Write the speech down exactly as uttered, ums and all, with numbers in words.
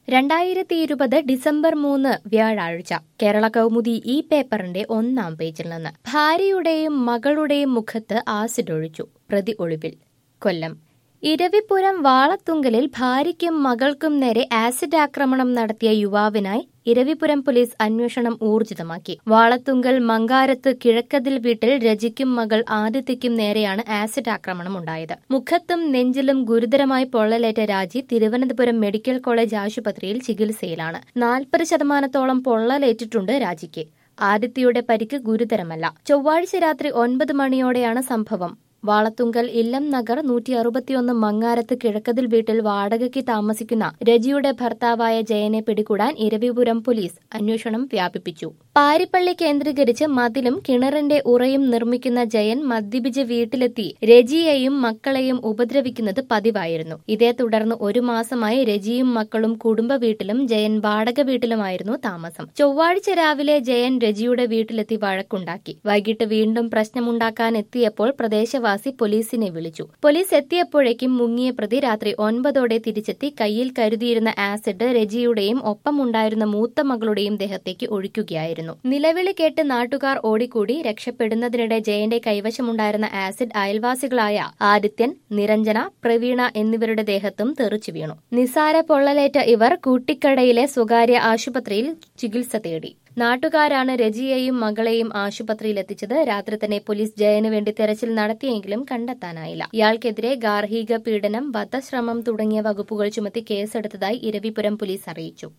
രണ്ടായിരത്തി ഇരുപത് ഡിസംബർ മൂന്ന് വ്യാഴാഴ്ച കേരള കൗമുദി ഈ പേപ്പറിന്റെ ഒന്നാം പേജിൽ നിന്ന് ഭാര്യയുടെയും മകളുടെയും മുഖത്ത് ആസിഡ് ഒഴിച്ചു, പ്രതി ഒളിവിൽ. കൊല്ലം ഇരവിപുരം വാളത്തുങ്കലിൽ ഭാര്യയ്ക്കും മകൾക്കും നേരെ ആസിഡ് ആക്രമണം നടത്തിയ യുവാവിനായി ഇരവിപുരം പോലീസ് അന്വേഷണം ഊർജിതമാക്കി. വാളത്തുങ്കൽ മങ്കാരത്ത് കിഴക്കതിൽ വീട്ടിൽ രജിക്കും മകൾ ആദിത്യയ്ക്കും നേരെയാണ് ആസിഡ് ആക്രമണം ഉണ്ടായത്. മുഖത്തും നെഞ്ചിലും ഗുരുതരമായി പൊള്ളലേറ്റ രാജി തിരുവനന്തപുരം മെഡിക്കൽ കോളേജ് ആശുപത്രിയിൽ ചികിത്സയിലാണ്. നാൽപ്പത് ശതമാനത്തോളം പൊള്ളലേറ്റിട്ടുണ്ട് രാജിക്ക്. ആദിത്യയുടെ പരിക്ക് ഗുരുതരമല്ല. ചൊവ്വാഴ്ച രാത്രി ഒൻപത് മണിയോടെയാണ് സംഭവം. വാളത്തുങ്കൽ ഇല്ലം നഗർ നൂറ്റി അറുപത്തിയൊന്ന് മങ്ങാരത്ത് കിഴക്കതിൽ വീട്ടിൽ വാടകയ്ക്ക് താമസിക്കുന്ന രജിയുടെ ഭർത്താവായ ജയനെ പിടികൂടാൻ ഇരവിപുരം പോലീസ് അന്വേഷണം വ്യാപിപ്പിച്ചു. പാരിപ്പള്ളി കേന്ദ്രീകരിച്ച് മതിലും കിണറിന്റെ ഉറയും നിർമ്മിക്കുന്ന ജയൻ മദ്യപിച്ച് വീട്ടിലെത്തി രജിയെയും മക്കളെയും ഉപദ്രവിക്കുന്നത് പതിവായിരുന്നു. ഇതേ തുടർന്ന് ഒരു മാസമായി രജിയും മക്കളും കുടുംബ വീട്ടിലും ജയൻ വാടക വീട്ടിലുമായിരുന്നു താമസം. ചൊവ്വാഴ്ച രാവിലെ ജയൻ രജിയുടെ വീട്ടിലെത്തി വഴക്കുണ്ടാക്കി. വൈകിട്ട് വീണ്ടും പ്രശ്നമുണ്ടാക്കാൻ എത്തിയപ്പോൾ പ്രദേശവാസി പോലീസിനെ വിളിച്ചു. പോലീസ് എത്തിയപ്പോഴേക്കും മുങ്ങിയ പ്രതി രാത്രി ഒൻപതോടെ തിരിച്ചെത്തി കയ്യിൽ കരുതിയിരുന്ന ആസിഡ് രജിയുടെയും ഒപ്പമുണ്ടായിരുന്ന മൂത്ത മകളുടെയും ദേഹത്തേക്ക് ഒഴിക്കുകയായിരുന്നു. നിലവിളി കേട്ട് നാട്ടുകാർ ഓടിക്കൂടി. രക്ഷപ്പെടുന്നതിനിടെ ജയന്റെ കൈവശമുണ്ടായിരുന്ന ആസിഡ് അയൽവാസികളായ ആദിത്യൻ, നിരഞ്ജന, പ്രവീണ എന്നിവരുടെ ദേഹത്തും തെറിച്ചു വീണു. നിസാര പൊള്ളലേറ്റ ഇവർ കൂട്ടിക്കടയിലെ സ്വകാര്യ ആശുപത്രിയിൽ ചികിത്സ തേടി. നാട്ടുകാരാണ് രജിയെയും മകളെയും ആശുപത്രിയിലെത്തിച്ചത്. രാത്രി തന്നെ പോലീസ് ജയന് വേണ്ടി തെരച്ചിൽ നടത്തിയെങ്കിലും കണ്ടെത്താനായില്ല. ഇയാൾക്കെതിരെ ഗാർഹിക പീഡനം, വധശ്രമം തുടങ്ങിയ വകുപ്പുകൾ ചുമത്തി കേസെടുത്തതായി ഇരവിപുരം പോലീസ് അറിയിച്ചു.